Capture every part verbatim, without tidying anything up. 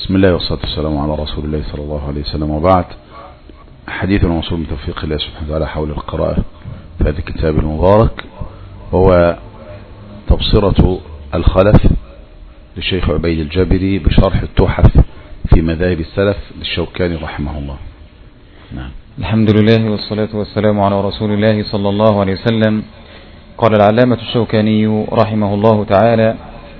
بسم الله والصلاة والسلام على رسول الله صلى الله عليه وسلم، وبعد. حديث موصول من توفيق الله سبحانه وتعالى حول القراءة في هذا الكتاب المبارك، وهو تبصرة الخلف للشيخ عبيد الجابري بشرح التحف في مذاهب السلف للشوكاني رحمه الله. نعم. الحمد لله والصلاة والسلام على رسول الله صلى الله عليه وسلم. قال العلامة الشوكاني رحمه الله تعالى: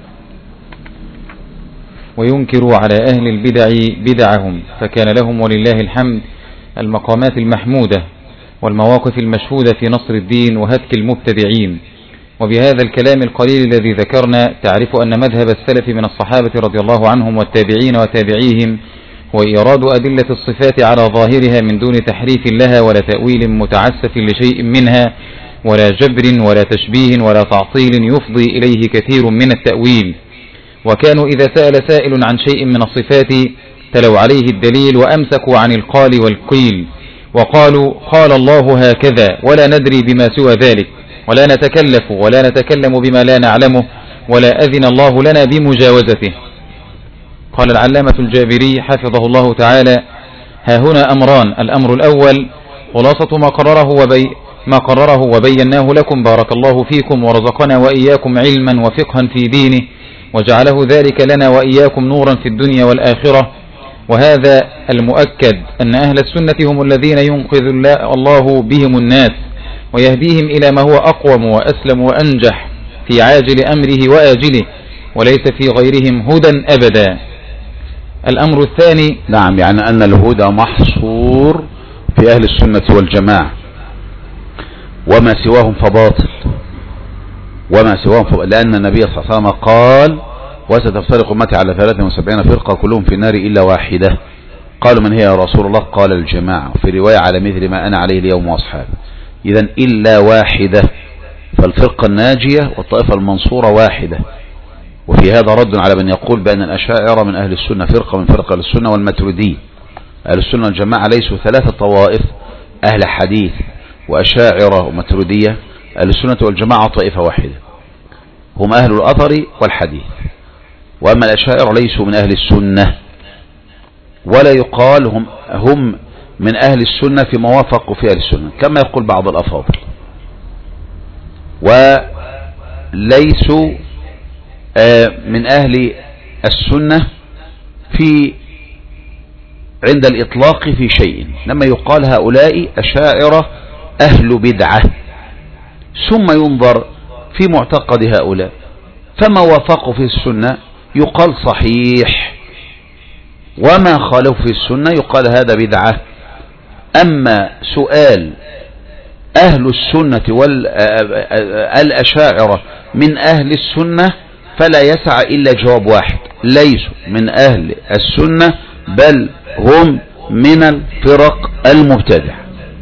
وينكر على أهل البدع بدعهم، فكان لهم ولله الحمد المقامات المحمودة والمواقف المشهودة في نصر الدين وهتك المبتدعين. وبهذا الكلام القليل الذي ذكرنا تعرف أن مذهب السلف من الصحابة رضي الله عنهم والتابعين وتابعيهم هو إيراد أدلة الصفات على ظاهرها من دون تحريف لها ولا تأويل متعسف لشيء منها، ولا جبر ولا تشبيه ولا تعطيل يفضي إليه كثير من التأويل. وكانوا إذا سأل سائل عن شيء من الصفات تلوا عليه الدليل وأمسكوا عن القال والقيل، وقالوا: قال الله هكذا ولا ندري بما سوى ذلك، ولا نتكلف ولا نتكلم بما لا نعلمه، ولا أذن الله لنا بمجاوزته. قال العلامة الجابري حفظه الله تعالى: ها هنا أمران: الأمر الأول خلاصة ما قرره وبي ما قرره وبيناه لكم، بارك الله فيكم ورزقنا وإياكم علما وفقها في دينه، وجعله ذلك لنا وإياكم نورا في الدنيا والآخرة. وهذا المؤكد أن أهل السنة هم الذين ينقذ الله بهم الناس ويهديهم إلى ما هو أقوم وأسلم وأنجح في عاجل أمره وآجله، وليس في غيرهم هدى أبدا. الأمر الثاني: نعم، يعني أن الهدى محصور في أهل السنة والجماعة، وما سواهم فباطل، وما سواهم فباطل، لأن النبي صلى الله عليه وسلم قال: وستفترق أمتي على ثلاثة وسبعين فرقة كلهم في النار إلا واحدة. قالوا: من هي يا رسول الله؟ قال: الجماعة. في رواية: على مثل ما أنا عليه اليوم وأصحابي. إذن إلا واحدة، فالفرقة الناجية والطائفة المنصورة واحدة. وفي هذا رد على من يقول بأن الأشاعرة من أهل السنة فرقة من فرق أهل السنة، والماتريدية. أهل السنة والجماعة ليسوا ثلاثة طوائف: أهل حديث وأشاعرة وماتريدية. أهل السنة والجماعة طائفة واحدة، هم أهل الأثر والحديث. وأما الأشاعرة ليسوا من أهل السنة، ولا يقال هم, هم من أهل السنة في موافق في أهل السنة كما يقول بعض الأفاضل، وليسوا من أهل السنة في عند الإطلاق في شيء. لما يقال هؤلاء أشاعرة أهل بدعة، ثم ينظر في معتقد هؤلاء، فما وافقوا في السنة يقال صحيح، وما خالفوا في السنة يقال هذا بدعة. أما سؤال أهل السنة والأشاعرة من أهل السنة فلا يسع إلا جواب واحد: ليسوا من أهل السنة، بل هم من الفرق المبتدعة.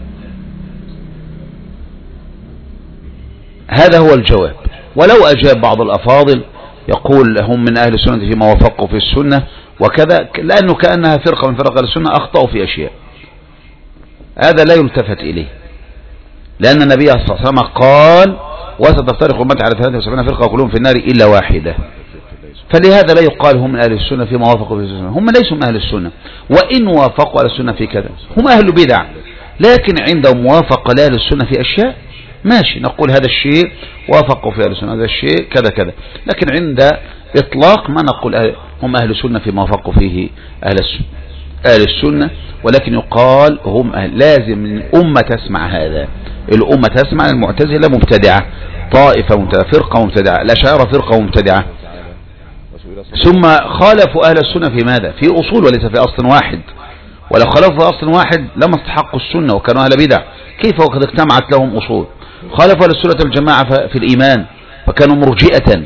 هذا هو الجواب. ولو أجاب بعض الأفاضل يقول هم من أهل السنة فيما وافقوا في السنة وكذا، لأنه كأنها فرقة من فرق السنة أخطأوا في أشياء، هذا لا يلتفت إليه، لأن النبي صلى الله عليه وسلم قال: وستفترق أمتي على ثلاثة وسبعين فرقة كلهم في النار إلا واحدة. فلهذا لا يقال هم من أهل السنة فيما وافقوا في السنة، هم ليسوا من أهل السنة. وإن وافقوا على السنة في كذا هم أهل بدع، لكن عندهم موافقة لأهل السنة في أشياء ماشي، نقول هذا الشيء وافقوا في أهل السنة، هذا الشيء كذا كذا، لكن عند إطلاق ما نقول أهل هم أهل السنة فيما وافقوا فيه أهل السنة أهل السنة ولكن يقال هم أهل. لازم الأمة تسمع هذا، الأمة تسمع المعتزلة مبتدعة، طائفة مبتدعة، فرقة مبتدعة، الأشاعرة فرقة مبتدعة، ثم خالفوا أهل السنة في ماذا؟ في أصول وليس في أصل واحد. ولو خالفوا في أصل واحد لما استحقوا السنة وكانوا أهل بدع، كيف وقد اجتمعت لهم أصول؟ خالفوا أهل السنة والجماعة في الإيمان فكانوا مرجئة،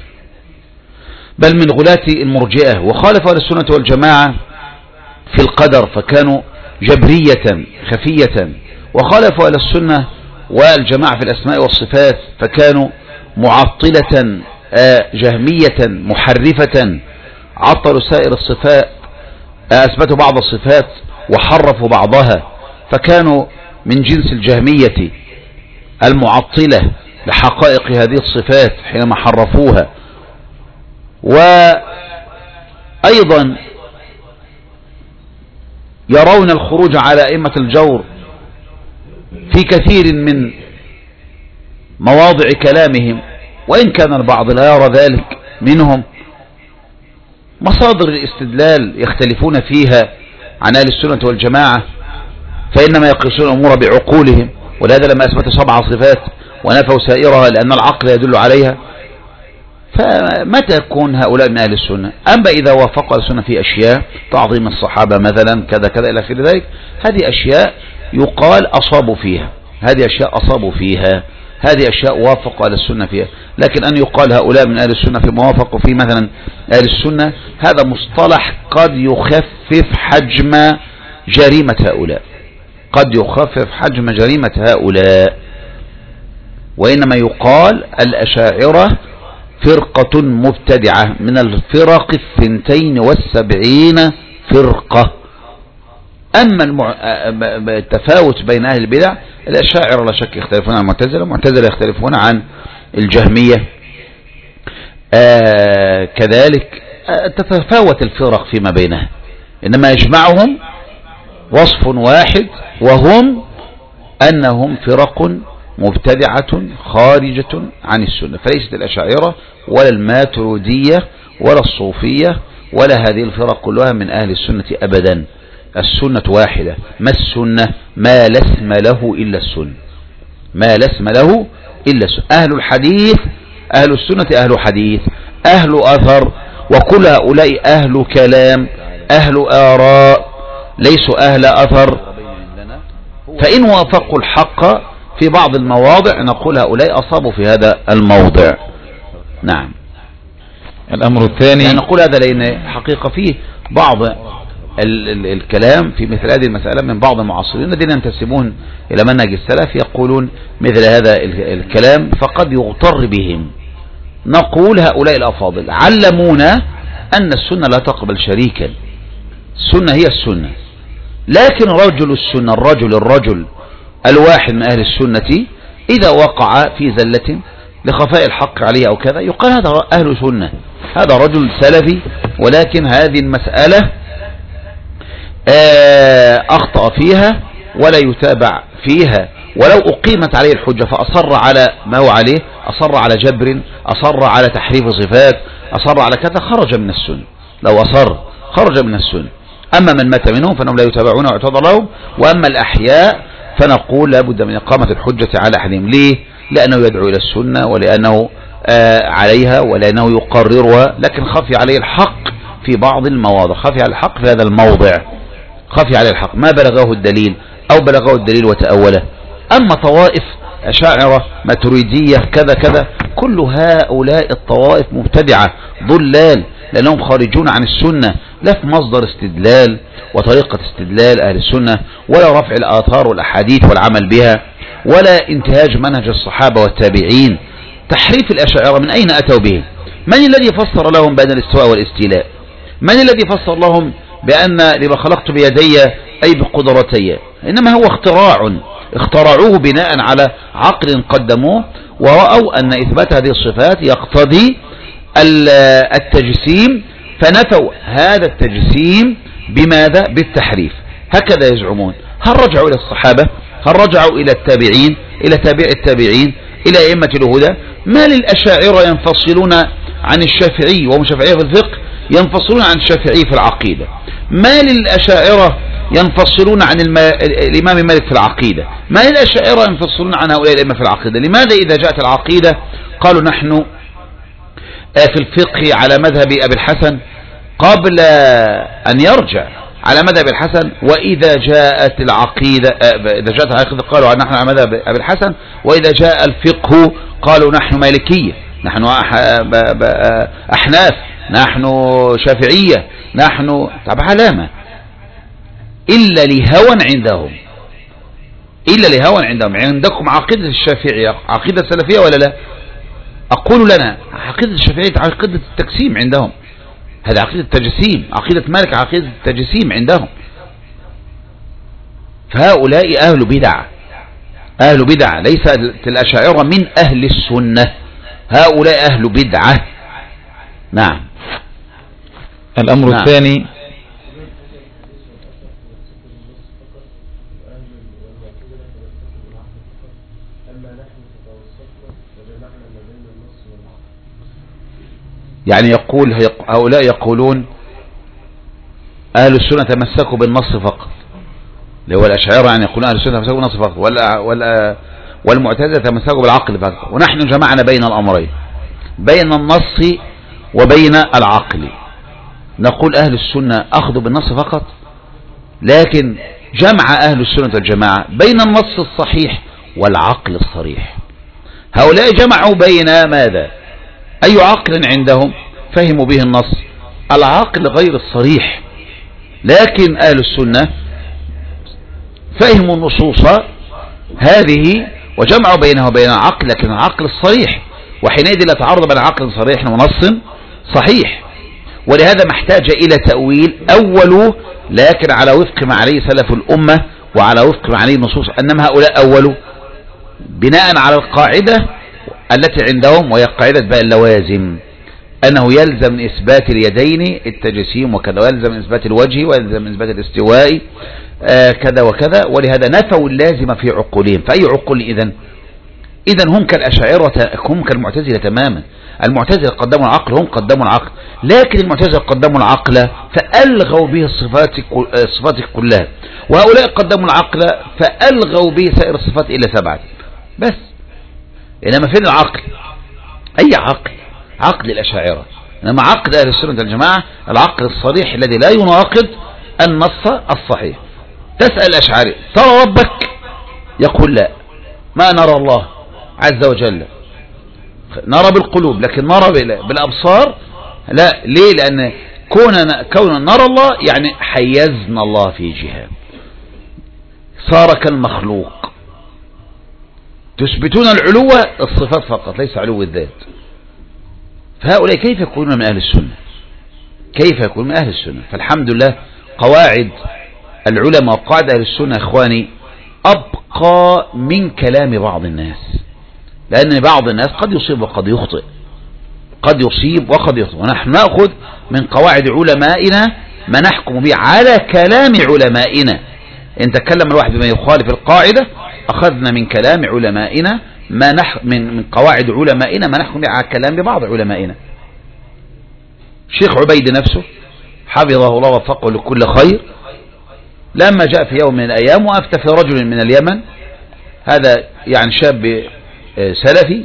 بل من غلاة المرجئة. وخالفوا أهل السنة والجماعة في القدر فكانوا جبرية خفية. وخالفوا أهل السنة والجماعة في الأسماء والصفات فكانوا معطلة جهمية محرفة، عطلوا سائر الصفات، أثبتوا بعض الصفات وحرفوا بعضها، فكانوا من جنس الجهمية المعطلة لحقائق هذه الصفات حينما حرفوها. وأيضا يرون الخروج على أئمة الجور في كثير من مواضع كلامهم، وإن كان البعض لا يرى ذلك منهم. مصادر الاستدلال يختلفون فيها عن أهل السنة والجماعة، فإنما يقيسون الأمور بعقولهم، ولهذا لما أثبتوا سبع صفات ونفوا سائرها لأن العقل يدل عليها. فمتى يكون هؤلاء من أهل السنة؟ أما إذا وافقوا أهل السنة في أشياء تعظيم الصحابة مثلا كذا كذا إلى آخر ذلك، هذه أشياء يقال أصابوا فيها، هذه أشياء أصابوا فيها، هذه أشياء وافق أهل السنة فيها. لكن أن يقال هؤلاء من أهل السنة في موافق وفي مثلا أهل السنة، هذا مصطلح قد يخفف حجم جريمة هؤلاء، قد يخفف حجم جريمة هؤلاء. وإنما يقال الأشاعرة فرقة مبتدعة من الفرق الثنتين والسبعين فرقة. أما المع... التفاوت بين أهل البدع، الأشاعرة لا شك يختلفون عن المعتزلة، المعتزلة يختلفون عن الجهمية. آه كذلك آه تتفاوت الفرق فيما بينها، إنما يجمعهم وصف واحد، وهم أنهم فرق مبتدعة خارجة عن السنة. فليست الأشاعرة ولا الماتريدية ولا الصوفية ولا هذه الفرق كلها من أهل السنة أبدا. السنة واحدة. ما السنة؟ ما لا اسم له إلا السنة، ما لا اسم له إلا السنة. أهل الحديث أهل السنة أهل حديث، أهل أثر، وكل هؤلاء أهل كلام، أهل آراء، ليسوا أهل أثر. فإن وافقوا الحق في بعض المواضع نقول هؤلاء أصابوا في هذا الموضع. نعم. الأمر الثاني يعني نقول هذا لأن حقيقة فيه بعض ال ال الكلام في مثل هذه المسألة من بعض المعاصرين الذين ينتسبون إلى منهج السلف يقولون مثل هذا الكلام، فقد يغتر بهم. نقول هؤلاء الأفاضل علمونا أن السنة لا تقبل شريكا، السنة هي السنة. لكن رجل السنة، الرجل الرجل الواحد من أهل السنة إذا وقع في زلة لخفاء الحق عليه أو كذا يقال هذا أهل سنة، هذا رجل سلفي، ولكن هذه المسألة أخطأ فيها ولا يتابع فيها، ولو أقيمت عليه الحجة فأصر على ما هو عليه، أصر على جبر، أصر على تحريف صفات، أصر على كذا، خرج من السنة. لو أصر خرج من السنة. أما من مات منهم فإنهم لا يتابعون واعتذر لهم. وأما الأحياء فنقول لابد من إقامة الحجة على أحدهم. ليه؟ لأنه يدعو إلى السنة، ولأنه آه عليها، ولأنه يقررها، لكن خفي عليه الحق في بعض المواضع، خفي على الحق في هذا الموضع، خفي عليه الحق ما بلغه الدليل أو بلغه الدليل وتأوله. أما طوائف أشاعرة ماتريدية كذا كذا، كل هؤلاء الطوائف مبتدعة ضلال، لأنهم خارجون عن السنة، لا في مصدر استدلال وطريقة استدلال أهل السنة، ولا رفع الآثار والأحاديث والعمل بها، ولا انتهاج منهج الصحابة والتابعين. تحريف الأشاعرة من أين أتوا به؟ من الذي فسر لهم بأن الاستواء والاستيلاء؟ من الذي فسر لهم بأن لما خلقت بيدي أي بقدرتي؟ إنما هو اختراع، اخترعوه بناء على عقل قدموه، ورأوا أن إثبات هذه الصفات يقتضي التجسيم، فنفوا هذا التجسيم بماذا؟ بالتحريف. هكذا يزعمون. هل رجعوا إلى الصحابة؟ هل رجعوا إلى التابعين، إلى تابع التابعين، إلى أئمة الهدى؟ ما للأشاعرة ينفصلون عن الشافعي وهم شافعية في الفقه ينفصلون عن الشافعي في العقيدة؟ ما للأشاعرة ينفصلون عن الم... الإمام مالك في العقيدة؟ ما للأشاعرة ينفصلون عن هؤلاء الأئمة في العقيدة؟ لماذا إذا جاءت العقيدة قالوا نحن في الفقه على مذهب أبي الحسن قبل أن يرجع على مذهب الحسن، وإذا جاءت العقيدة إذا جاءت العقيدة قالوا نحن على مذهب أبي الحسن، وإذا جاء الفقه قالوا نحن مالكية، نحن أحناف، نحن شافعية، نحن طب علامة إلا لهوى عندهم، إلا لهوى عندهم. عندكم عقيدة الشافعية عقيدة السلفية ولا لا؟ أقول لنا عقيدة الشافعية عقيدة التجسيم عندهم، هذا عقيدة التجسيم، عقيدة مالك عقيدة التجسيم عندهم. فهؤلاء أهل بدع، أهل بدع، ليس الأشاعرة من أهل السنة، هؤلاء أهل بدعة. نعم. الأمر نعم. الثاني يعني يقول هؤلاء يقولون أهل السنة تمسكوا بالنص فقط، اللي هو الأشاعرة يعني يقولون أهل السنة تمسكوا بالنص فقط، والمعتزلة تمسكوا بالعقل فقط. ونحن جمعنا بين الأمرين، بين النص وبين العقل. نقول أهل السنة أخذوا بالنص فقط، لكن جمع أهل السنة والجماعة بين النص الصحيح والعقل الصريح. هؤلاء جمعوا بين ماذا؟ أي عقل عندهم فهموا به النص؟ العقل غير الصريح. لكن أهل السنة فهموا النصوص هذه وجمعوا بينها وبين العقل، لكن العقل الصريح، وحينئذ لا تعارض بين عقل صريح ونص صحيح. ولهذا ما احتاج إلى تأويل أولوا، لكن على وفق ما عليه سلف الأمة وعلى وفق ما عليه النصوص. أنما هؤلاء أولوا بناء على القاعدة التي عندهم، وهي قاعدة بقى اللوازم، أنه يلزم من إثبات اليدين التجسيم وكذا، ويلزم من إثبات الوجه، ويلزم من إثبات الاستواء آه كذا وكذا. ولهذا نفوا اللازم في عقولهم. فأي عقول إذن؟ إذن هم كالأشاعرة، هم كالمعتزلة تماما. المعتزلة قدموا العقل، هم قدموا العقل، لكن المعتزلة قدموا العقل فألغوا به الصفات الصفات كلها، وهؤلاء قدموا العقل فألغوا به سائر الصفات إلى سبعة بس. إنما فين العقل؟ أي عقل؟ عقل الأشاعرة. إنما عقل أهل السنة والجماعة العقل الصريح الذي لا يناقض النص الصحيح. تسأل الأشعري ترى ربك؟ يقول لا، ما نرى الله عز وجل، نرى بالقلوب لكن نرى بالأبصار لا. ليه؟ لأن كوننا كون نرى الله يعني حيزنا الله في جهة، صار كالمخلوق. تثبتون العلو الصفات فقط ليس علو الذات. فهؤلاء كيف يكونون من أهل السنة؟ كيف يكونون من أهل السنة؟ فالحمد لله قواعد العلماء وقواعد أهل السنة إخواني أبقى من كلام بعض الناس، لأن بعض الناس قد يصيب وقد يخطئ، قد يصيب وقد يخطئ. ونحن نأخذ من قواعد علمائنا ما نحكم به على كلام علمائنا. إن تكلم الواحد بما يخالف القاعدة أخذنا من كلام علمائنا ما نح من من قواعد علمائنا ما نحكم به على كلام ببعض علمائنا. الشيخ عبيد نفسه حفظه الله ووفقه لكل خير، لما جاء في يوم من الأيام وأفتى في رجل من اليمن، هذا يعني شاب سلفي،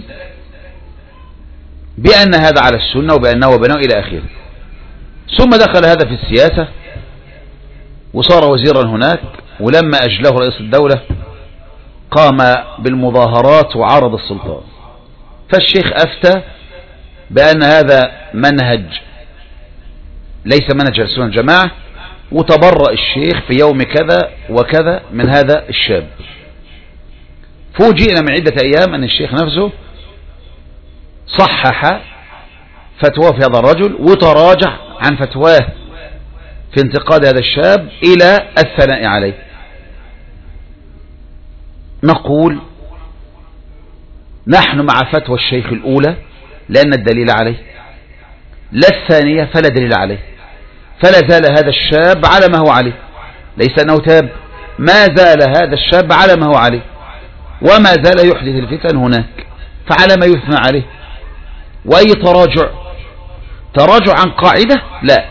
بأن هذا على السنة وبأنه وبناه إلى آخره. ثم دخل هذا في السياسة وصار وزيرا هناك، ولما أجله رئيس الدولة قام بالمظاهرات وعارض السلطان. فالشيخ أفتى بأن هذا منهج ليس منهج السنة الجماعة، وتبرأ الشيخ في يوم كذا وكذا من هذا الشاب. فوجئنا من عدة أيام أن الشيخ نفسه صحح فتواه في هذا الرجل وتراجع عن فتواه في انتقاد هذا الشاب إلى الثناء عليه. نقول نحن مع فتوى الشيخ الأولى لأن الدليل عليه، لا الثانية فلا دليل عليه، فلا زال هذا الشاب على ما هو عليه، ليس أنه تاب، ما زال هذا الشاب على ما هو عليه، وما زال يحدث الفتن هناك، فعلى ما يثنى عليه. وأي تراجع؟ تراجع عن قاعدة؟ لا،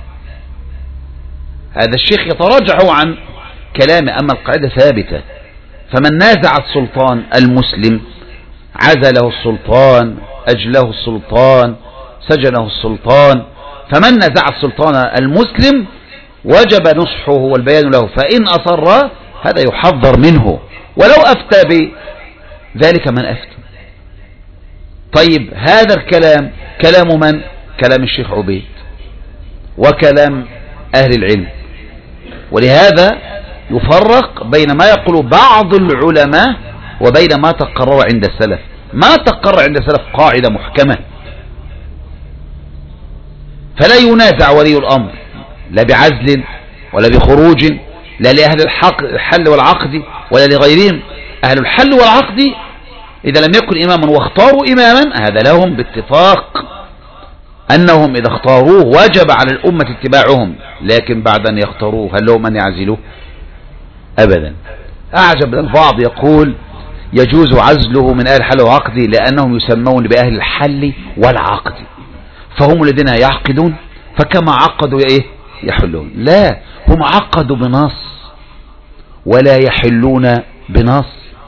هذا الشيخ يتراجع عن كلامه، أما القاعدة ثابتة. فمن نازع السلطان المسلم عزله السلطان، أجله السلطان، سجنه السلطان. فمن نازع السلطان المسلم وجب نصحه والبيان له، فإن أصر هذا يحذر منه ولو أفتى بذلك من أفتى. طيب هذا الكلام كلام من؟ كلام الشيخ عبيد وكلام أهل العلم. ولهذا يفرق بين ما يقول بعض العلماء وبين ما تقرر عند السلف. ما تقرر عند السلف قاعدة محكمة، فلا ينازع ولي الأمر لا بعزل ولا بخروج، لا لأهل الحل والعقد ولا لغيرهم. أهل الحل والعقد إذا لم يكن إماما واختاروا إماما، هذا لهم باتفاق أنهم إذا اختاروه وجب على الأمة اتباعهم، لكن بعد أن يختاروه هل لهم أن يعزلوه؟ أبدا. أعجب البعض يقول يجوز عزله من أهل الحل والعقد لأنهم يسمون بأهل الحل والعقد، فهم الذين يعقدون، فكما عقدوا ايه يحلون. لا، هم عقدوا بنص ولا يحلون بنص.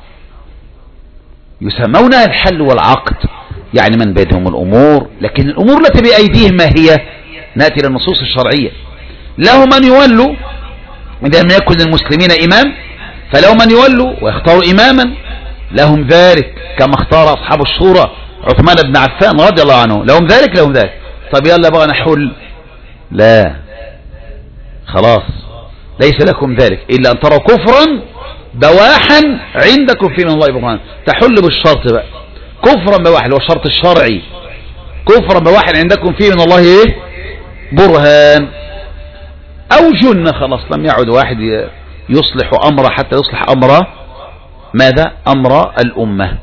يسمونها الحل والعقد، يعني من بيدهم الأمور، لكن الأمور التي بأيديهم ما هي؟ نأتي للنصوص الشرعية. له من يولوا، إذا لم يكن للمسلمين إمام فله من يولوا ويختاروا إماما لهم ذلك، كما اختار أصحاب الشورى عثمان بن عفان رضي الله عنه، لهم ذلك لهم ذلك. طب يلا بقى نحل، لا خلاص ليس لكم ذلك إلا أن تروا كفرا بواحا عندكم فيه من الله برهان. تحل بالشرط بقى، كفرا بواحا اللي هو الشرط الشرعي، كفرا بواحا عندكم فيه من الله ايه برهان، او جنة. خلاص لم يعد واحد يصلح امره حتى يصلح امر ماذا؟ امر الامة.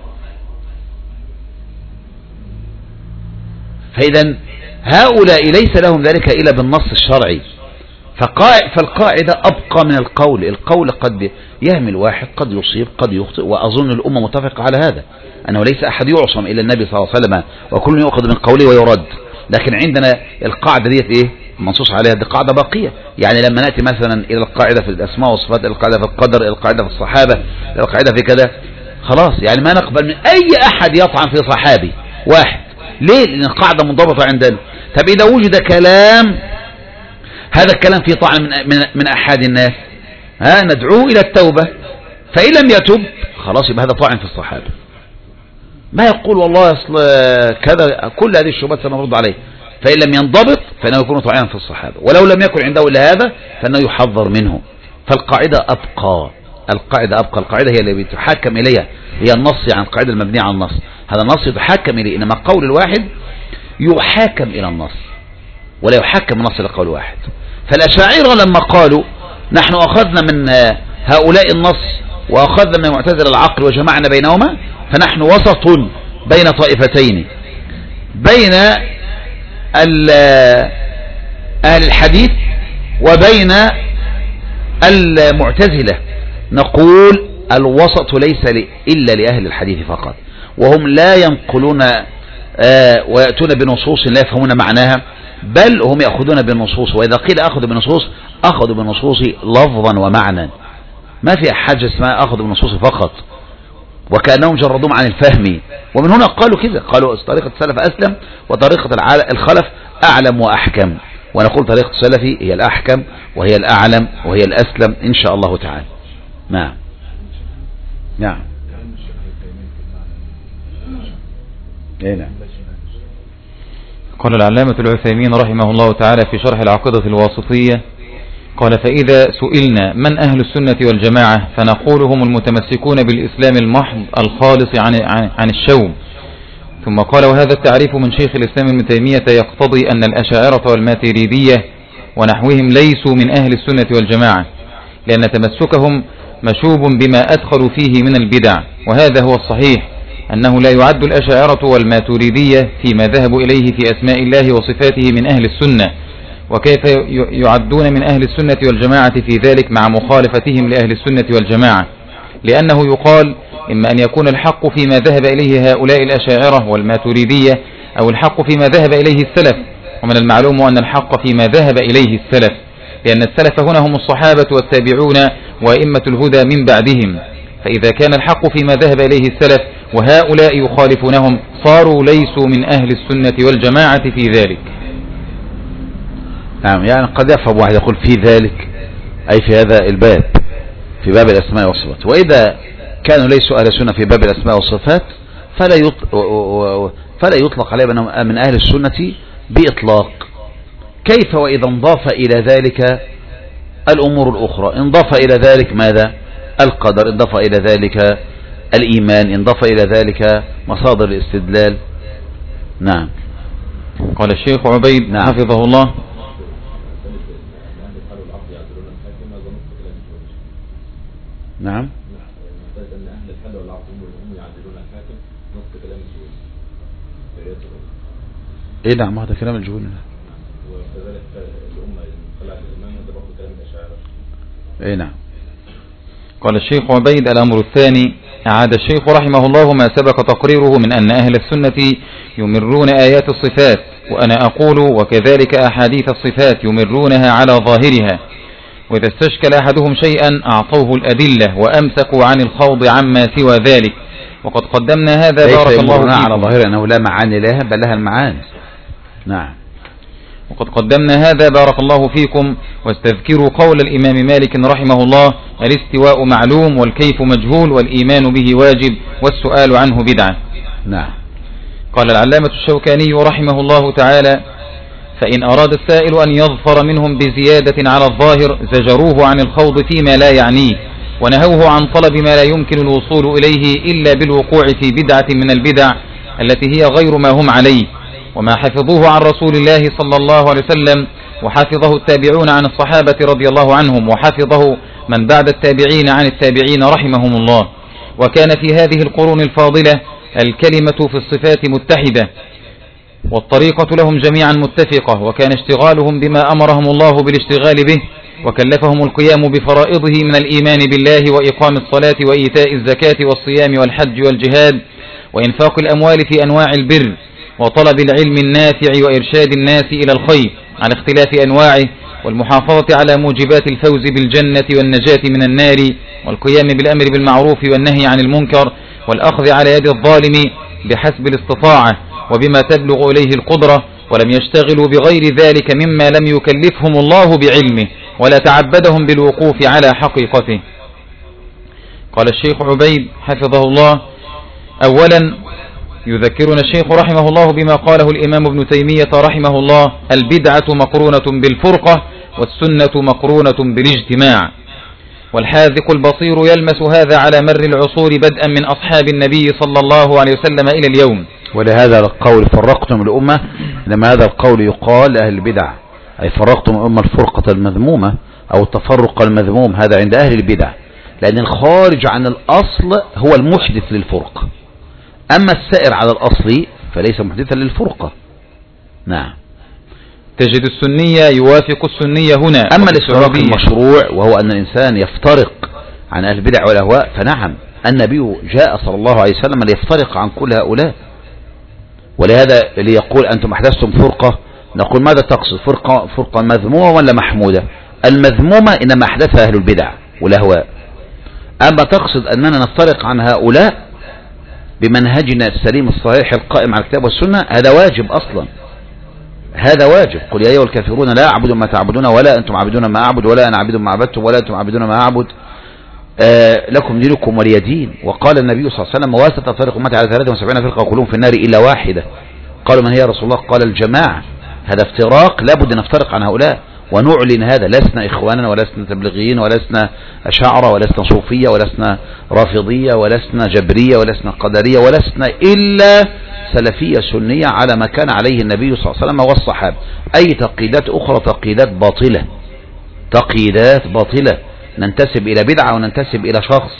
فاذا هؤلاء ليس لهم ذلك الا بالنص الشرعي. فالقاعدة أبقى من القول. القول قد يهمل واحد، قد يصيب، قد يخطئ، وأظن الأمة متفقة على هذا، أنه ليس أحد يعصم إلا النبي صلى الله عليه وسلم، وكل يؤخذ من قوله ويرد. لكن عندنا القاعدة ديت إيه منصوص عليها، دي قاعدة باقية. يعني لما نأتي مثلا إلى القاعدة في الأسماء والصفات، إلى القاعدة في القدر، إلى القاعدة في الصحابة، إلى القاعدة في كذا، خلاص يعني ما نقبل من أي أحد يطعن في صحابي واحد. ليه؟ لأن القاعدة منضبطة عندنا. طب إذا وجد كلام هذا الكلام فيه طعن من, من, من أحد الناس، ها ندعوه إلى التوبة، فإن لم يتب خلاص يبقى هذا طعن في الصحابة. ما يقول والله أصل كذا، كل هذه الشبهات سنرد عليه. فإن لم ينضبط فإنه يكون طعنا في الصحابة، ولو لم يكن عنده إلا هذا فإنه يحذر منه. فالقاعدة أبقى، القاعدة أبقى، القاعدة هي اللي بيتحكم إليها، هي النص، عن القاعدة المبنية على النص. هذا النص يتحكم إليه، إنما قول الواحد يحاكم إلى النص ولا يحكم النص إلى قول واحد. فالأشاعرة لما قالوا نحن أخذنا من هؤلاء النص وأخذنا من المعتزلة العقل وجمعنا بينهما، فنحن وسط بين طائفتين، بين أهل الحديث وبين المعتزلة. نقول الوسط ليس إلا لأهل الحديث فقط، وهم لا ينقلون ويأتون بنصوص لا يفهمون معناها، بل هم يأخذون بالنصوص. وإذا قيل أخذوا بالنصوص أخذوا بالنصوص لفظا ومعنى، ما في حاجة اسمها أخذوا بالنصوص فقط، وكأنهم جردوهم عن الفهم. ومن هنا قالوا كذا، قالوا طريقة السلف أسلم وطريقة الخلف أعلم وأحكم، ونقول طريقة السلف هي الأحكم وهي الأعلم وهي الأسلم إن شاء الله تعالى. نعم نعم ايه نعم. قال العلامة العثيمين رحمه الله تعالى في شرح العقيدة الواسطية، قال: فإذا سئلنا من أهل السنة والجماعة فنقول هم المتمسكون بالإسلام المحض الخالص عن, عن الشوم. ثم قال: وهذا التعريف من شيخ الإسلام ابن تيمية يقتضي أن الأشاعرة والماتريدية ونحوهم ليسوا من أهل السنة والجماعة، لأن تمسكهم مشوب بما أدخلوا فيه من البدع. وهذا هو الصحيح، أنه لا يعد الأشاعرة والماتريدية فيما ذهبوا إليه في أسماء الله وصفاته من أهل السنة، وكيف يعدون من أهل السنة والجماعة في ذلك مع مخالفتهم لأهل السنة والجماعة، لأنه يقال إما أن يكون الحق فيما ذهب إليه هؤلاء الأشاعرة والماتريدية، أو الحق فيما ذهب إليه السلف. ومن المعلوم أن الحق فيما ذهب إليه السلف، لأن السلف هنا هم الصحابة والتابعون وأئمة الهدى من بعدهم. فإذا كان الحق فيما ذهب إليه السلف وهؤلاء يخالفونهم صاروا ليسوا من أهل السنة والجماعة في ذلك. نعم، يعني قد يفهم واحد يقول في ذلك أي في هذا الباب، في باب الأسماء والصفات. وإذا كانوا ليسوا أهل السنة في باب الأسماء والصفات فلا يطلق, فلا يطلق عليه من أهل السنة بإطلاق. كيف وإذا انضاف إلى ذلك الأمور الأخرى؟ انضاف إلى ذلك ماذا؟ القدر، انضاف إلى ذلك الإيمان، انضاف إلى ذلك مصادر الاستدلال. نعم. قال الشيخ عبيد نعم. حفظه الله: نعم. ايه نعم، هذا كلام الجهول. ايه نعم. قال الشيخ عبيد: الأمر الثاني، أعاد الشيخ رحمه الله ما سبق تقريره من أن أهل السنة يمرون آيات الصفات وأنا أقول وكذلك أحاديث الصفات يمرونها على ظاهرها، وإذا استشكل أحدهم شيئا أعطوه الأدلة وأمسكوا عن الخوض عما سوى ذلك. وقد قدمنا هذا بارك الله فيكم على ظاهرها أنه لا معاني لها بل لها المعاني. نعم. وقد قدمنا هذا بارك الله فيكم واستذكروا قول الإمام مالك رحمه الله: الاستواء معلوم والكيف مجهول والإيمان به واجب والسؤال عنه بدعة. نعم. قال العلامة الشوكاني رحمه الله تعالى: فإن أراد السائل أن يظفر منهم بزيادة على الظاهر زجروه عن الخوض فيما لا يعنيه، ونهوه عن طلب ما لا يمكن الوصول إليه إلا بالوقوع في بدعة من البدع التي هي غير ما هم عليه، وما حفظوه عن رسول الله صلى الله عليه وسلم وحفظه التابعون عن الصحابة رضي الله عنهم وحفظه من بعد التابعين عن التابعين رحمهم الله. وكان في هذه القرون الفاضلة الكلمة في الصفات متحدة والطريقة لهم جميعا متفقة، وكان اشتغالهم بما أمرهم الله بالاشتغال به وكلفهم القيام بفرائضه من الإيمان بالله وإقام الصلاة وإيتاء الزكاة والصيام والحج والجهاد وإنفاق الأموال في أنواع البر وطلب العلم النافع وإرشاد الناس إلى الخير على اختلاف أنواعه، والمحافظة على موجبات الفوز بالجنة والنجاة من النار، والقيام بالأمر بالمعروف والنهي عن المنكر، والأخذ على يد الظالم بحسب الاستطاعة وبما تبلغ إليه القدرة، ولم يشتغلوا بغير ذلك مما لم يكلفهم الله بعلمه ولا تعبدهم بالوقوف على حقيقته. قال الشيخ عبيد حفظه الله: أولا يذكرنا الشيخ رحمه الله بما قاله الإمام ابن تيمية رحمه الله: البدعة مقرونة بالفرقة والسنة مقرونة بالاجتماع. والحاذق البصير يلمس هذا على مر العصور بدءا من أصحاب النبي صلى الله عليه وسلم إلى اليوم. ولهذا القول فرقتم الأمة، لما هذا القول يقال لأهل البدع، أي فرقتم الأمة الفرقة المذمومة أو التفرق المذموم، هذا عند أهل البدع، لأن الخارج عن الأصل هو المحدث للفرقة، أما السائر على الأصل فليس محدثا للفرقة. نعم. تجد السنية يوافق السنية هنا. أما الافتراق المشروع وهو أن الإنسان يفترق عن أهل البدع والأهواء، فنعم النبي جاء صلى الله عليه وسلم ليفترق عن كل هؤلاء. ولهذا ليقول أنتم أحدثتم فرقة، نقول ماذا تقصد؟ فرقة, فرقة مذمومة ولا محمودة؟ المذمومة إنما أحدثها أهل البدع والأهواء. أما تقصد أننا نفترق عن هؤلاء بمنهجنا السليم الصحيح القائم على الكتاب والسنة، هذا واجب أصلا، هذا واجب. قل يا أيها الكافرون لا أعبد ما تعبدون ولا أنتم عابدون ما أعبد ولا أنا عابد ما عبدتم ولا أنتم عابدون ما أعبد، آه لكم دينكم ولي دين. وقال النبي صلى الله عليه وسلم: وستفترق أمتي على ثلاثة وسبعين فرقة كلهم في النار إلا واحدة. قالوا: من هي يا رسول الله؟ قال: الجماعة. هذا افتراق، لابد أن نفترق عن هؤلاء ونعلن هذا، لسنا إخوانا ولسنا تبلغيين ولسنا أشاعرة ولسنا صوفية ولسنا رافضية ولسنا جبرية ولسنا قدرية ولسنا إلا سلفية سنية على ما كان عليه النبي صلى الله عليه وسلم والصحابة. أي تقييدات أخرى تقييدات باطلة، تقييدات باطلة، ننتسب إلى بدعة وننتسب إلى شخص،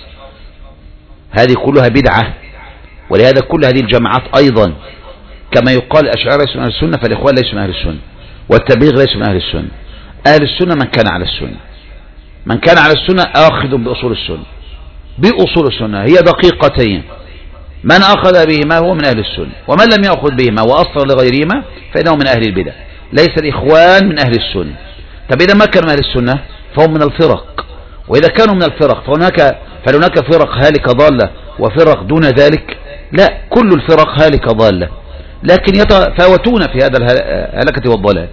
هذه كلها بدعة. ولهذا كل هذه الجماعات أيضا كما يقال الأشاعرة ليسوا من أهل السنة، فالإخوان ليسوا من أهل السنة، والتبليغ ليسوا من أهل السنة. أهل السنة من كان على السنة، من كان على السنة آخذ بأصول السنة، بأصول السنة هي دقيقتين، من أخذ بهما هو من أهل السنة، ومن لم يأخذ بهما وأصر لغيرهما فإنه من أهل البدع. ليس الإخوان من أهل السنة. طب إذا ما كانوا من أهل السنة فهم من الفرق، وإذا كانوا من الفرق فهناك فهناك فرق هالكة ضالة وفرق دون ذلك؟ لا، كل الفرق هالكة ضالة، لكن يتفاوتون في هذا الهلكة والضلال،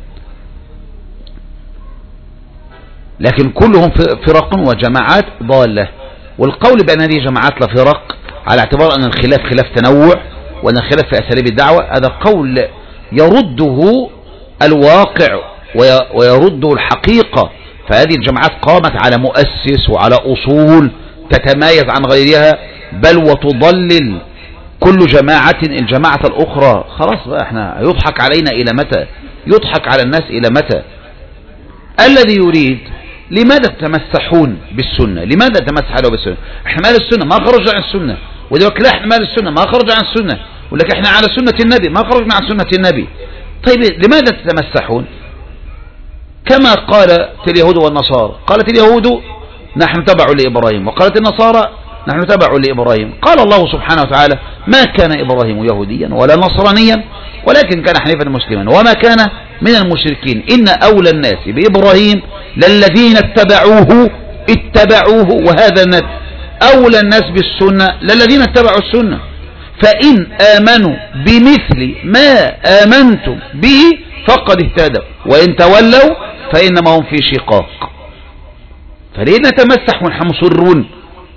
لكن كلهم فرق وجماعات ضالة. والقول بأن هذه جماعات لفرق على اعتبار أن الخلاف خلاف تنوع وأن الخلاف في أساليب الدعوة، هذا قول يرده الواقع ويرده الحقيقة. فهذه الجماعات قامت على مؤسس وعلى أصول تتمايز عن غيرها، بل وتضلل كل جماعة الجماعة الأخرى. خلاص بقى، احنا يضحك علينا إلى متى؟ يضحك على الناس إلى متى؟ الذي يريد لماذا تتمسحون بالسنة؟ لماذا تتمسحوا بالسنة؟ احنا مال السنة ما خرج عن السنة، وده لا احنا مال السنة ما خرج عن السنة، ولك احنا على سنة النبي ما خرجنا عن سنة النبي. طيب لماذا تتمسحون؟ كما قالت اليهود والنصارى، قالت اليهود نحن تبع لإبراهيم، وقالت النصارى نحن تبع لإبراهيم. قال الله سبحانه وتعالى ما كان إبراهيم يهوديا ولا نصرانيا ولكن كان حنيفا مسلما وما كان من المشركين إن أولى الناس بإبراهيم للذين اتبعوه اتبعوه وهذا الناس أولى الناس بالسنة للذين اتبعوا السنة فإن آمنوا بمثل ما آمنتم به فقد اهتدوا وإن تولوا فإنما هم في شقاق. فليه نتمسح ونحن مصرون؟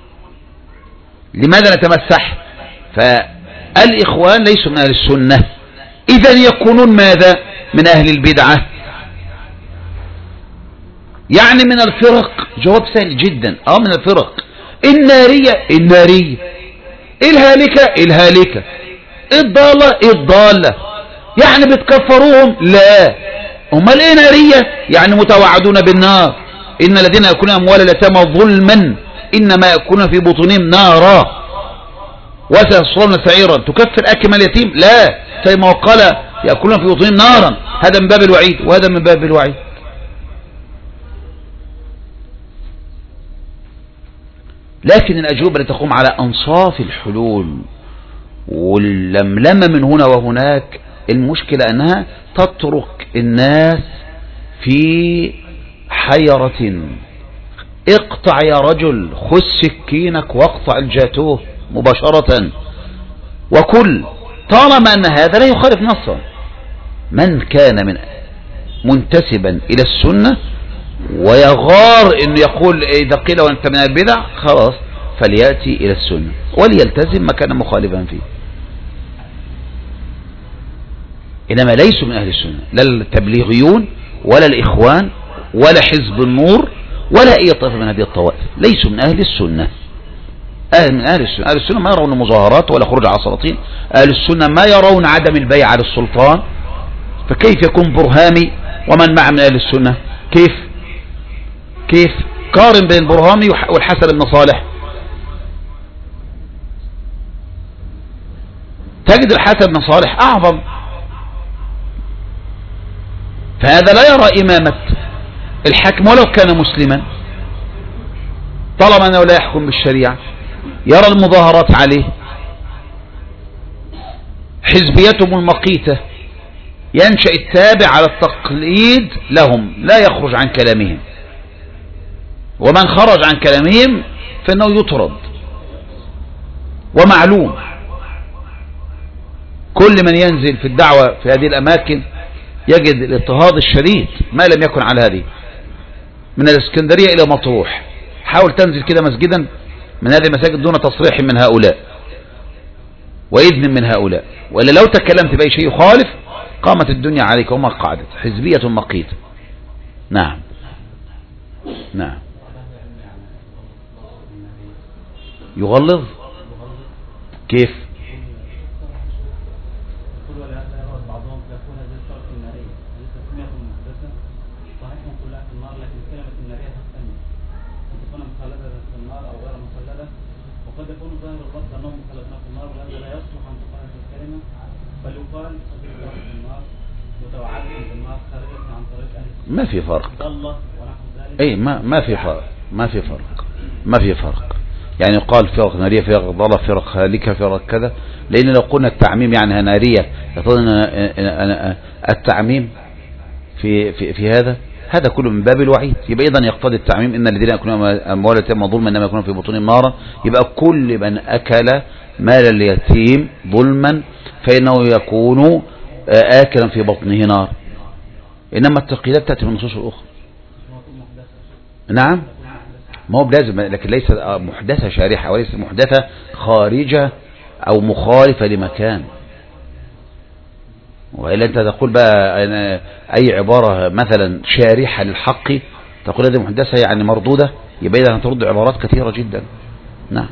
لماذا نتمسح؟ فالإخوان ليسوا من أهل السنة إذن يكونون ماذا؟ من أهل البدعة، يعني من الفرق. جواب سهل جدا. اه من الفرق. النارية النارية، الهالكة الهالكة، الضالة الضالة. يعني بتكفروهم؟ لا. امال ايه نارية؟ يعني متوعدون بالنار. ان الذين يأكلون اموال اليتامى ظلما انما يأكلون في بطونهم نارا وسيصلون سعيرا. تكفر اكل مال اليتيم؟ لا. زي ما قال يأكلون في بطونهم نارا، هذا من باب الوعيد وهذا من باب الوعيد. لكن الأجوبة تقوم على أنصاف الحلول واللملمة من هنا وهناك. المشكلة أنها تترك الناس في حيرة. اقطع يا رجل، خذ سكينك واقطع الجاتوه مباشرة وكل، طالما أن هذا لا يخالف نصا. من كان من منتسبا إلى السنة ويغار انه يقول اذا قيل وانت من البدع خلاص فليأتي الى السنة وليلتزم ما كان مخالفا فيه. انما ليسوا من اهل السنة، لا التبليغيون ولا الاخوان ولا حزب النور ولا اي طائفة من هذه الطوائف، ليسوا من اهل السنة. اهل من اهل السنة. اهل السنة ما يرون مظاهرات ولا خروج على سلاطين. اهل السنة ما يرون عدم البيع على السلطان. فكيف يكون برهامي ومن مع من اهل السنة؟ كيف كيف قارن بين البرهامي والحسن بن صالح؟ تجد الحسن بن صالح أعظم. فهذا لا يرى إمامة الحكم ولو كان مسلما طالما أنه لا يحكم بالشريعة، يرى المظاهرات عليه. حزبيتهم المقيتة ينشأ التابع على التقليد لهم، لا يخرج عن كلامهم، ومن خرج عن كلامهم فإنه يطرد. ومعلوم كل من ينزل في الدعوة في هذه الأماكن يجد الاضطهاد الشديد ما لم يكن على هذه. من الاسكندرية إلى مطروح حاول تنزل كده مسجدا من هذه المساجد دون تصريح من هؤلاء وإذن من هؤلاء، وإلا لو تكلمت بأي شيء يخالف قامت الدنيا عليك وما قعدت. حزبية مقيتة. نعم نعم. يغلظ كيف؟ ما في فرق. اي ما ما في فرق ما في فرق ما في فرق يعني يقال فرق نارية، فرق ضالة، فرق هالكة، فرق كذا. لأن لو قلنا التعميم يعني نارية، التعميم في في في هذا هذا كله من باب الوعيد. يبقى إذن يقتضي التعميم إن الذين يأكلون أموال اليتامى ظلما إنما يكونون في بطونهم نارا. يبقى كل من أكل مال اليتيم ظلما فإنه يكون آكلا في بطنه نار. إنما التقييدات تأتي من النصوص الأخرى. نعم ما هو بلازم، لكن ليس محدثة شارحة وليس محدثة خارجة أو مخالفة لمكان. وإلا أنت تقول بقى أي عبارة مثلا شارحة للحق تقول هذه محدثة يعني مردودة، يبقى إذا هترد عبارات كثيرة جدا. نعم.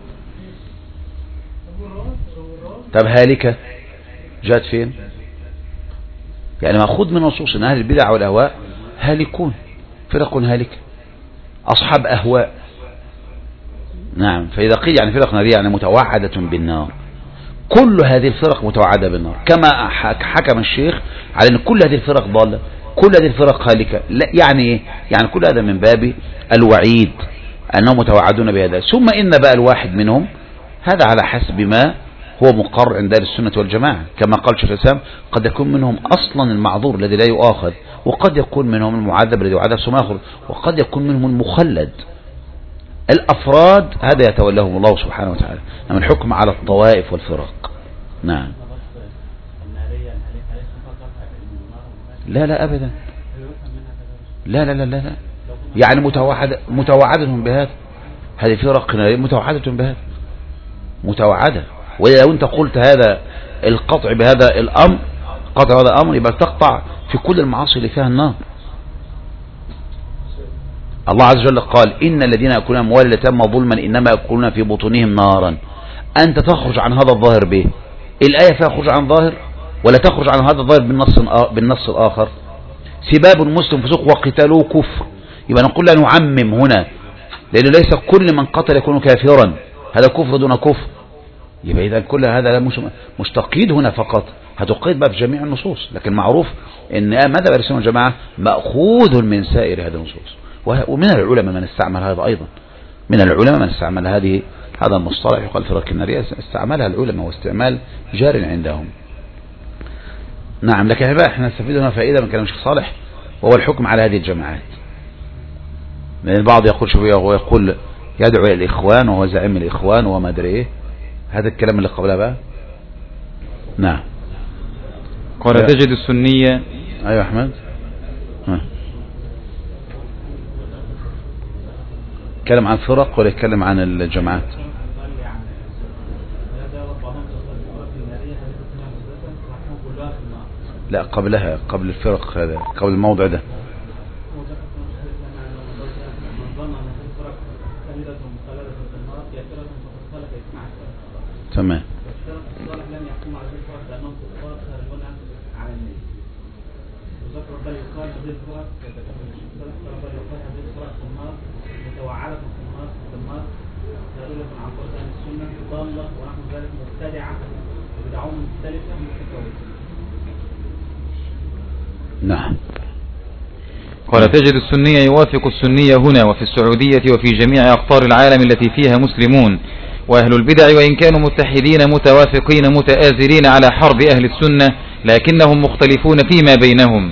طب هالكة جاءت فين؟ يعني مأخوذ من نصوص أن أهل البدع والأهواء هالكون، فرق هالكة، أصحاب أهواء. نعم. فإذا قيل يعني فرق نارية يعني متوعدة بالنار. كل هذه الفرق متوعدة بالنار، كما حكم الشيخ على أن كل هذه الفرق ضالة، كل هذه الفرق هالكة. لا يعني إيه؟ يعني كل هذا من باب الوعيد. أنهم متوعدون بهذا. ثم إن بقى الواحد منهم هذا على حسب ما هو مقر عند أهل السنة والجماعة، كما قال شيخ الإسلام قد يكون منهم أصلا المعذور الذي لا يؤاخذ، وقد يكون منهم المعذب الذي يعذب ثم يخرج، وقد يكون منهم المخلد. الأفراد هذا يتولاهم الله سبحانه وتعالى، أما الحكم على الطوائف والفرق. نعم. لا لا أبدا، لا لا لا لا, لا. يعني متوعد متوعدهم بهذا، هذه فرق متوعدة بهذا، متوعدة. ولو أنت قلت هذا القطع بهذا الأمر، قطع هذا الأمر، يبقى تقطع في كل المعاصي اللي فيها النار. الله عز وجل قال إن الذين يأكلون أموال اليتامى ظلما إنما يأكلون في بطونهم نارا. أنت تخرج عن هذا الظاهر به، الآية فيها خروج عن ظاهر ولا تخرج عن هذا الظاهر بالنص بالنص الآخر؟ سباب المسلم فسوق وقتاله كفر، يبقى نقول لا نعمم هنا، لأنه ليس كل من قتل يكون كافرا، هذا كفر دون كفر. يبقى إذا كل هذا مش مش تقييد هنا فقط، هتقيد بقى في جميع النصوص، لكن معروف ان مذهب اهل السنه والجماعه ماخوذ من سائر هذه النصوص. ومن العلماء من استعمل هذا ايضا، من العلماء من استعمل هذه هذا المصطلح يقال فرق النارية، استعملها العلماء واستعمال جار عندهم. نعم. لكن بقى احنا نستفيد هنا فائده من كلام الشيخ صالح، وهو الحكم على هذه الجماعات. لان البعض يقول شو يقول يدعو الى الاخوان وهو زعيم الاخوان وما ادري ايه، هذا الكلام اللي قبلها بقى. نعم. قال تجد السنية. ايوه احمد. ها. يتكلم عن فرق ولا يتكلم عن الجماعات؟ لا قبلها، قبل الفرق، هذا قبل الموضع ده. تمام. نعم. قال تجد السنية يوافق السنية هنا وفي السعودية وفي جميع أقطار العالم التي فيها مسلمون، وأهل البدع وإن كانوا متحدين متوافقين متآزرين على حرب أهل السنة لكنهم مختلفون فيما بينهم.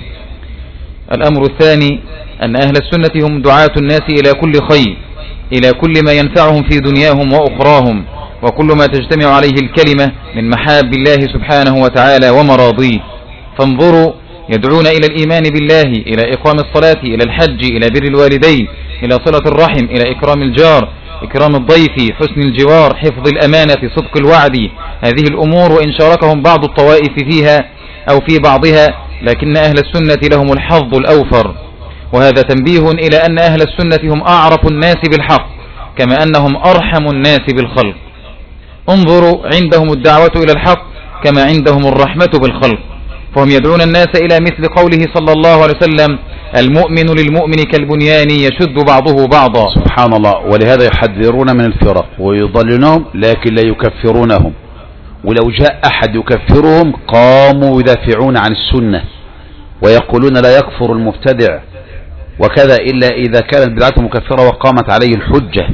الأمر الثاني أن أهل السنة هم دعاة الناس إلى كل خير، إلى كل ما ينفعهم في دنياهم وأخراهم، وكل ما تجتمع عليه الكلمة من محاب الله سبحانه وتعالى ومراضيه. فانظروا، يدعون إلى الإيمان بالله، إلى إقام الصلاة، إلى الحج، إلى بر الوالدين، إلى صلة الرحم، إلى إكرام الجار، إكرام الضيف، حسن الجوار، حفظ الأمانة، صدق الوعد. هذه الأمور وإن شاركهم بعض الطوائف فيها أو في بعضها، لكن أهل السنة لهم الحظ الأوفر. وهذا تنبيه إلى أن أهل السنة هم أعرف الناس بالحق، كما أنهم أرحم الناس بالخلق. انظروا، عندهم الدعوة إلى الحق كما عندهم الرحمة بالخلق، فهم يدعون الناس إلى مثل قوله صلى الله عليه وسلم: المؤمن للمؤمن كالبنيان يشد بعضه بعضا. سبحان الله. ولهذا يحذرون من الفرق ويضلونهم لكن لا يكفرونهم، ولو جاء أحد يكفرهم قاموا يدافعون عن السنة ويقولون لا يكفر المبتدع وكذا إلا إذا كانت بدعته مكفرة وقامت عليه الحجة،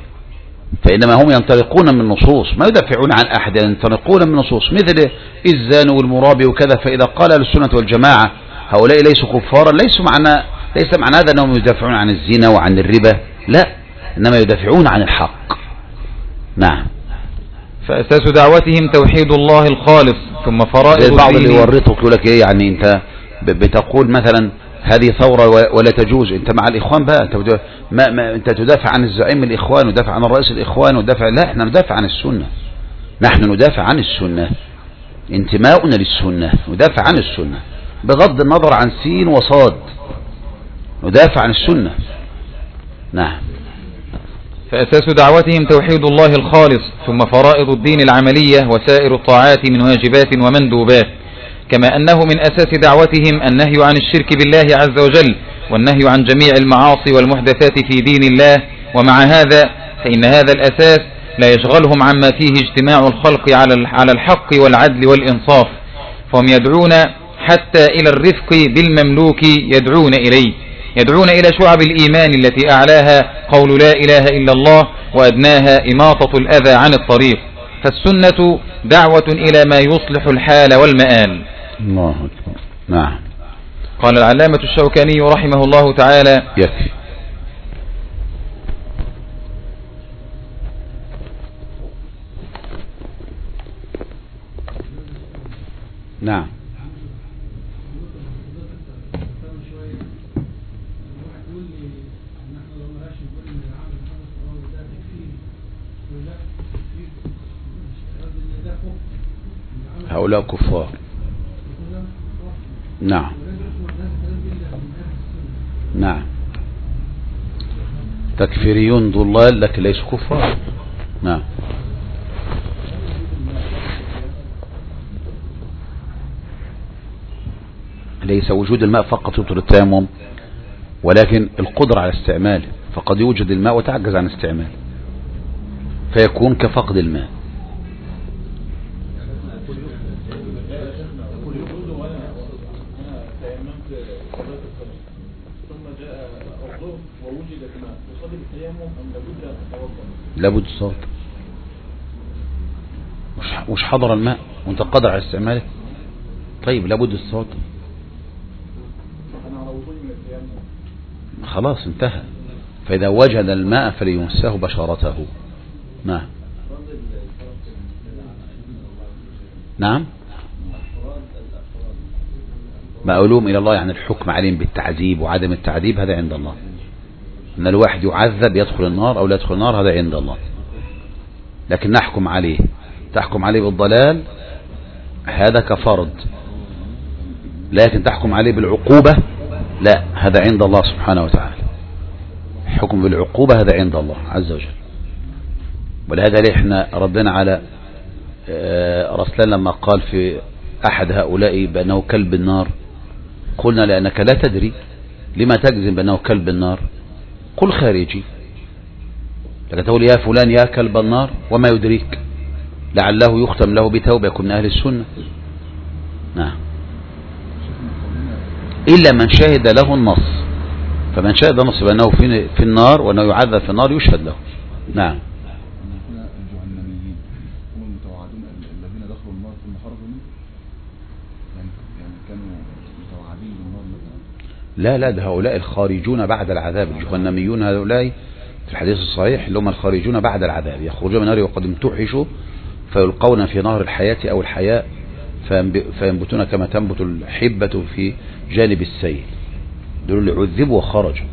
فإنما هم ينطلقون من النصوص، ما يدافعون عن أحد، ينطلقون من النصوص، مثل الزاني والمرابي وكذا. فإذا قال السنة والجماعة هؤلاء ليسوا كفارا، ليسوا معنا ليس معنى هذا أنهم يدافعون عن الزنا وعن الربا، لا، إنما يدافعون عن الحق. نعم. فأساس دعوتهم توحيد الله الخالص، ثم فرائض البعض اللي يورطك يقول لك إيه، يعني أنت بتقول مثلا هذه ثورة ولا تجوز، انت مع الاخوان بقى، انت ما ما انت تدافع عن الزعيم الاخوان ودافع عن الرئيس الاخوان ودافع، لا، احنا ندافع عن السنة، نحن ندافع عن السنة، انتماؤنا للسنة، ندافع عن السنة بغض النظر عن سين وصاد، ندافع عن السنة. نعم. فأساس دعوتهم توحيد الله الخالص، ثم فرائض الدين العملية وسائر الطاعات من واجبات ومندوبات، كما أنه من أساس دعوتهم النهي عن الشرك بالله عز وجل، والنهي عن جميع المعاصي والمحدثات في دين الله. ومع هذا فإن هذا الأساس لا يشغلهم عما فيه اجتماع الخلق على الحق والعدل والإنصاف، فهم يدعون حتى إلى الرفق بالمملوك يدعون إليه، يدعون إلى شعب الإيمان التي أعلاها قول لا إله إلا الله وأدناها إماطة الأذى عن الطريق. فالسنة دعوة إلى ما يصلح الحال والمآل. الله أكبر. نعم. قال العلامة الشوكاني رحمه الله تعالى: يكفي. نعم. هؤلاء كفار. نعم نعم تكفيريون ضلال لكن ليسوا كفار. نعم. ليس وجود الماء فقط يبطل التيمم، ولكن القدرة على استعماله، فقد يوجد الماء وتعجز عن استعماله فيكون كفقد الماء. لابد صوت مش حضر الماء وانت قادر على استعماله، طيب لابد الصوت، خلاص انتهى. فإذا وجد الماء فليمسه بشرته. نعم نعم. مألوم إلى الله يعني الحكم عليهم بالتعذيب وعدم التعذيب هذا عند الله. أن الواحد يعذب يدخل النار أو لا يدخل النار هذا عند الله، لكن نحكم عليه تحكم عليه بالضلال هذا كفرد، لكن تحكم عليه بالعقوبة لا، هذا عند الله سبحانه وتعالى. الحكم بالعقوبة هذا عند الله عز وجل. ولهذا ليه احنا ردنا على رسلان لما قال في أحد هؤلاء بأنه كلب النار، قلنا لأنك لا تدري لما تجزم بأنه كلب النار، قل خارجي، لكن تقول يا فلان يا كلب النار وما يدريك لعله يختم له بتوبة يكون من أهل السنة. نعم. إلا من شهد له النص، فمن شهد النص بأنه في, في النار وأنه يعذب في النار يشهد له. نعم. لا لا، ده هؤلاء الخارجون بعد العذاب. الجهنميون هؤلاء في الحديث الصحيح اللي هم الخارجون بعد العذاب، يخرجون من النار وقد امتحشوا فيلقون في نهر الحياة أو الحياء فينبتون كما تنبت الحبة في جانب السيل. دول اللي عذبوا وخرجوا.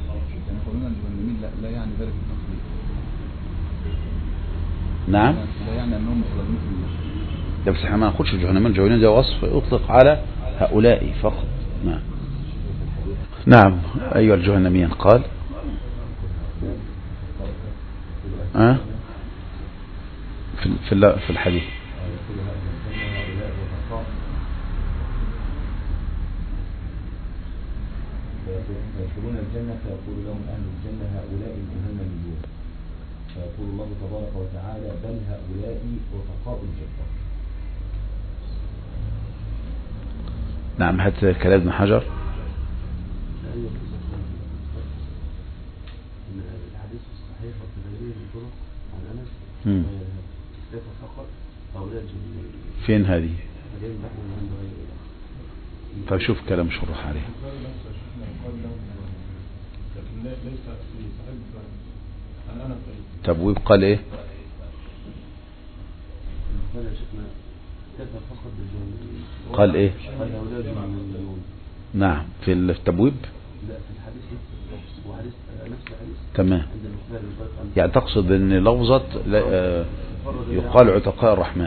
نعم. لا يعني أنهم مخلدون في النار. ده بس احنا ما ناخدش الجهنميين، الجهنميين ده وصف يطلق على هؤلاء فقط. نعم. نعم. أيها الجهنميين قال أه؟ في في في الحديث فيدخلون الجنة فيقول لهم أهل الجنة هؤلاء الجهنميون، فيقول الله تبارك وتعالى بل هؤلاء رفقاء الجنة. نعم. هات كلام ابن حجر. الحديث الصحيح وفي غيره الطرق عن أنس كيف فقط هؤلاء الجنة. فين هذه؟ طيب شوف كلام شرح عليه. تبويب قال ايه؟ قال ايه؟ نعم. في التبويب. لا في الحديث وحديث نفس الحديث. تمام. يعني تقصد ان لفظة يقال عتقاء الرحمن،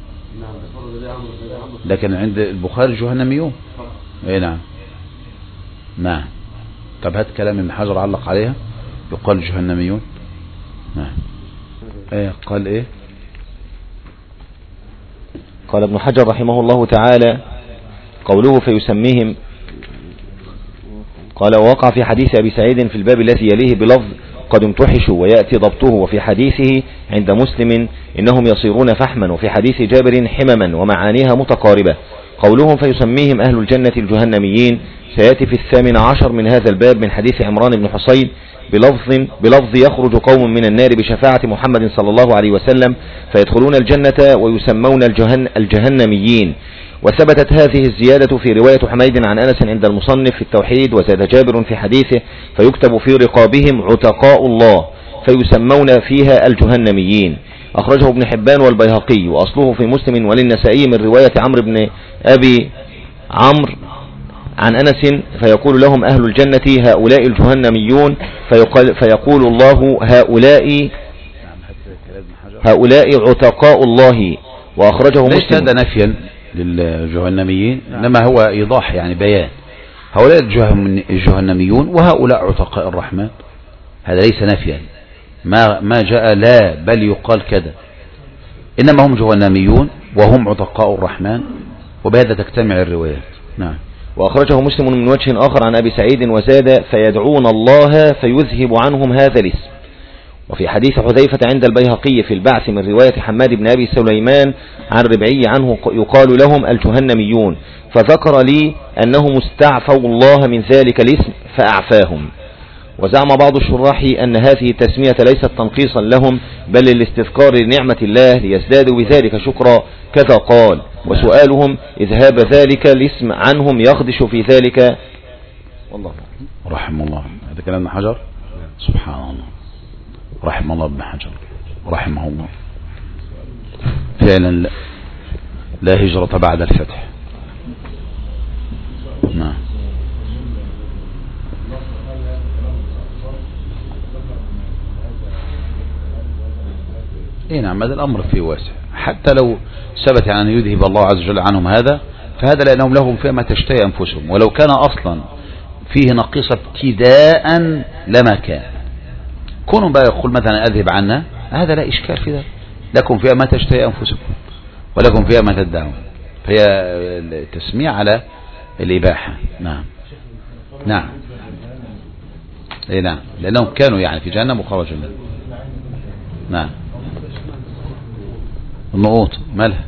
لكن عند البخاري جهنميون. ايه نعم. نعم. طب هات كلام ابن حجر علق عليها يقال جهنميون. نعم. ايه قال ايه؟ قال ابن حجر رحمه الله تعالى قوله فيسميهم، قال ووقع في حديث أبي سعيد في الباب الذي يليه بلفظ قد امتحشوا ويأتي ضبطه، وفي حديثه عند مسلم إنهم يصيرون فحما، وفي حديث جابر حمما، ومعانيها متقاربة. قولهم فيسميهم أهل الجنة الجهنميين سيأتي في الثامن عشر من هذا الباب من حديث عمران بن حصين بلفظ, بلفظ يخرج قوم من النار بشفاعة محمد صلى الله عليه وسلم فيدخلون الجنة ويسمون الجهن الجهنميين. وثبتت هذه الزيادة في رواية حميد عن أنس عند المصنف في التوحيد. وزاد جابر في حديثه فيكتب في رقابهم عتقاء الله فيسمون فيها الجهنميين. أخرجه ابن حبان والبيهقي وأصله في مسلم وللنسائي من رواية عمرو بن أبي عمرو عن أنس فيقول لهم أهل الجنة هؤلاء الجهنميون فيقول, فيقول الله هؤلاء هؤلاء عتقاء الله. وأخرجه مسلم. ليس هذا نفيا للجهنميين إنما هو إيضاح يعني بيان. هؤلاء الجهنميون وهؤلاء عتقاء الرحمن هذا ليس نفيا ما ما جاء لا بل يقال كذا إنما هم جهنميون وهم عتقاء الرحمن وبهذا تجتمع الروايات. نعم. وأخرجه مسلم من وجه آخر عن أبي سعيد وزاد فيدعون الله فيذهب عنهم هذا الاسم. وفي حديث حذيفة عند البيهقي في البعث من رواية حماد بن أبي سليمان عن ربعي عنه يقال لهم الجهنميون فذكر لي أنهم استعفوا الله من ذلك الاسم فأعفاهم. وزعم بعض الشراح أن هذه التسمية ليست تنقيصا لهم بل للاستذكار لنعمة الله ليزدادوا بذلك شكرا كذا قال. وسؤالهم إذهاب ذلك الاسم عنهم يخدش في ذلك. والله رحم الله. هذا كلام ابن حجر. سبحان الله. رحم الله ابن حجر رحمه الله. فعلا لا, لا هجرة بعد الفتح. نعم. اي نعم هذا الامر فيه واسع حتى لو ثبت يعني ان يذهب الله عز وجل عنهم هذا فهذا لانهم لهم فيما تشتهي انفسهم ولو كان اصلا فيه نقيصة ابتداء لما كان. كونوا بقى يقول مثلا اذهب عنا هذا لا اشكال في ذلك لكم فيها ما تشتهي انفسكم ولكم فيها ما تدعون فهي التسمية على الاباحة. نعم. نعم. اي نعم لانهم كانوا يعني في جهنم وخرجوا منها. نعم. النقوط مالها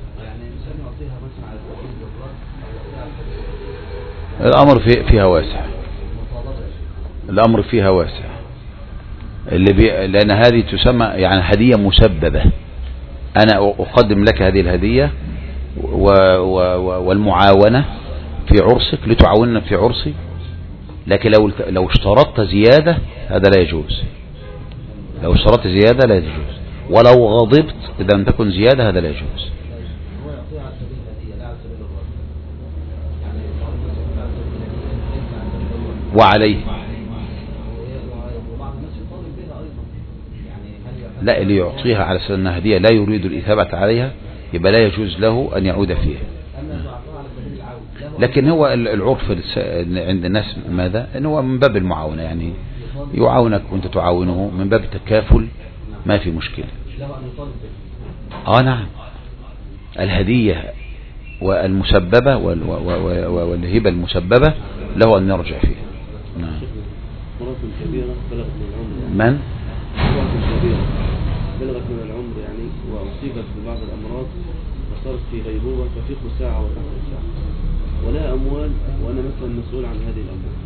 الأمر في فيها واسع الأمر فيها واسع اللي بي... لأن هذه تسمى يعني هدية مسببة. أنا أقدم لك هذه الهدية و... و... والمعاونة في عرسك لتعاوننا في عرسي لكن لو لو اشترطت زيادة هذا لا يجوز. لو اشترطت زيادة لا يجوز ولو غضبت إذا لم تكن زيادة هذا لا يجوز. وعليه لا اللي يعطيها على سبيل انها هدية لا يريد الإثابة عليها يبقى لا يجوز له أن يعود فيها. لكن هو العرف عند الناس ماذا إنه هو من باب المعاونة يعني يعاونك وانت تعاونه من باب التكافل ما في مشكلة. اه نعم الهدية والمسببة والهبة المسببة له أن يرجع فيها. نعم. من بلغت من العمر يعني وأصيبت ببعض الأمراض وصارت في غيبوبة تفيق ساعة وتحت ساعة ولا أموال وأنا مثلا مسؤول عن هذه الأموال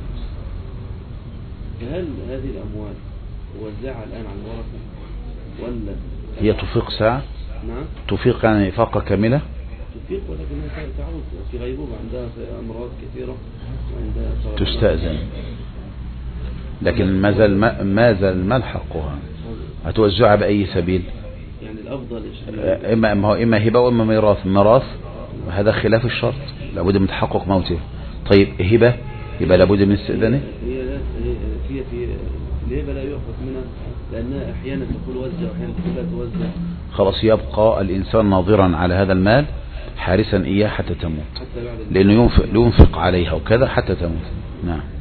فهل هذه الأموال وزعها الآن على الورثة ولا هي تفيق ساعة؟ نعم تفيق يعني إفاقة كاملة؟ تفيق ولكنها تعود في غيبوبة عندها أمراض كثيرة وعندها تستأذن لكن ما زال ما زال ما حقها هتوزعها بأي سبيل يعني الأفضل إما إما هو إما هبة وإما ميراث. ميراث هذا خلاف الشرط لابد من تحقق موته. طيب هبة يبقى لابد من استئذانه. هي هي في الهبة لا يؤخذ منها لأنها أحيانا تقول وزع وأحيانا تقول لا توزع. خلاص يبقى الإنسان ناظرا على هذا المال حارسا إياه حتى تموت لأنه ينفق, ينفق عليها وكذا حتى تموت. نعم.